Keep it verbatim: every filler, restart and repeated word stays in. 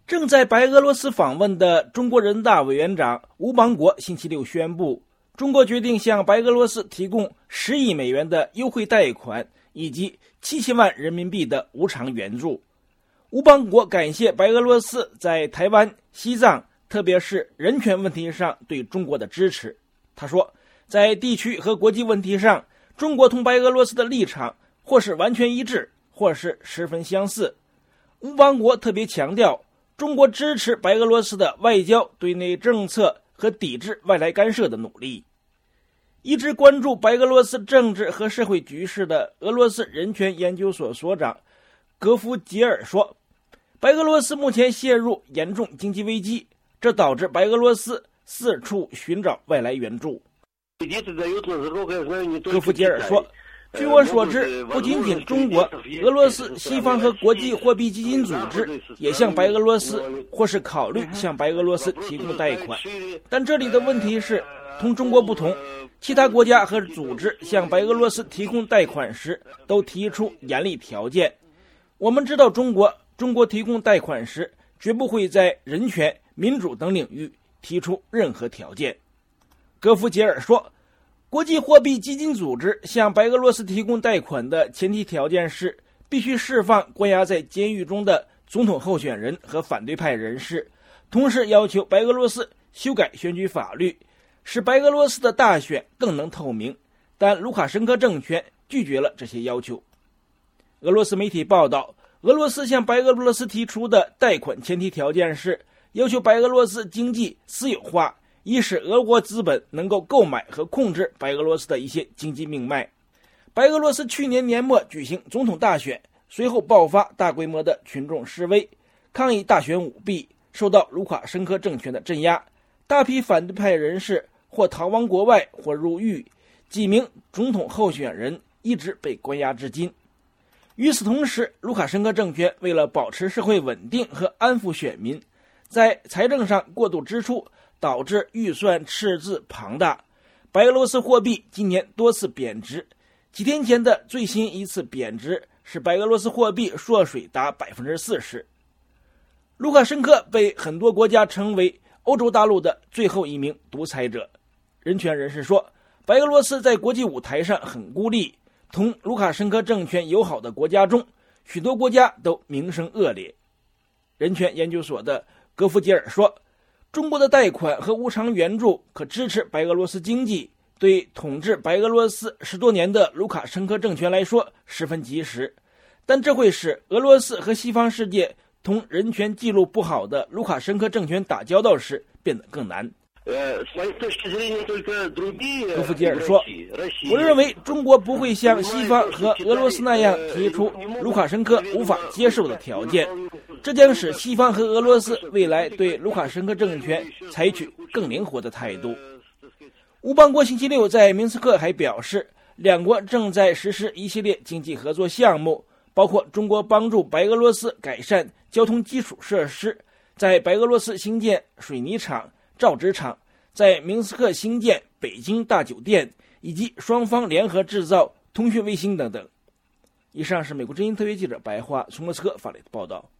正在白俄罗斯访问的中国人大委员长吴邦国星期六宣布，中国决定向白俄罗斯提供十亿美元的优惠贷款以及七千万人民币的无偿援助。吴邦国感谢白俄罗斯在台湾、西藏，特别是人权问题上对中国的支持。他说，在地区和国际问题上，中国同白俄罗斯的立场或是完全一致，或是十分相似。吴邦国特别强调，中国支持白俄罗斯的外交、对内政策和抵制外来干涉的努力。一直关注白俄罗斯政治和社会局势的俄罗斯人权研究所所长格夫杰尔说，白俄罗斯目前陷入严重经济危机，这导致白俄罗斯四处寻找外来援助。格夫杰尔说，据我所知，不仅仅中国、俄罗斯、西方和国际货币基金组织也向白俄罗斯或是考虑向白俄罗斯提供贷款。但这里的问题是，同中国不同，其他国家和组织向白俄罗斯提供贷款时都提出严厉条件。我们知道中国，中国提供贷款时绝不会在人权、民主等领域提出任何条件。格夫杰尔说，国际货币基金组织向白俄罗斯提供贷款的前提条件是必须释放关押在监狱中的总统候选人和反对派人士，同时要求白俄罗斯修改选举法律，使白俄罗斯的大选更能透明。但卢卡申科政权拒绝了这些要求。俄罗斯媒体报道，俄罗斯向白俄罗斯提出的贷款前提条件是要求白俄罗斯经济私有化，以使俄国资本能够购买和控制白俄罗斯的一些经济命脉。白俄罗斯去年年末举行总统大选，随后爆发大规模的群众示威，抗议大选舞弊，受到卢卡申科政权的镇压，大批反对派人士或逃亡国外或入狱，几名总统候选人一直被关押至今。与此同时，卢卡申科政权为了保持社会稳定和安抚选民，在财政上过度支出，导致预算赤字庞大。白俄罗斯货币今年多次贬值，几天前的最新一次贬值使白俄罗斯货币缩水达 百分之四十。 卢卡申科被很多国家称为欧洲大陆的最后一名独裁者。人权人士说，白俄罗斯在国际舞台上很孤立，同卢卡申科政权友好的国家中，许多国家都名声恶劣。人权研究所的格夫杰尔说，中国的贷款和无偿援助可支持白俄罗斯经济，对统治白俄罗斯十多年的卢卡申科政权来说十分及时，但这会使俄罗斯和西方世界同人权记录不好的卢卡申科政权打交道时变得更难。格夫杰尔说，我认为中国不会像西方和俄罗斯那样提出卢卡申科无法接受的条件，这将使西方和俄罗斯未来对卢卡申科政权采取更灵活的态度。乌邦国星期六在明斯克还表示，两国正在实施一系列经济合作项目，包括中国帮助白俄罗斯改善交通基础设施，在白俄罗斯兴建水泥厂、造纸厂，在明斯克兴建北京大酒店，以及双方联合制造通讯卫星等等。以上是美国之音特约记者白桦从莫斯科发来的报道。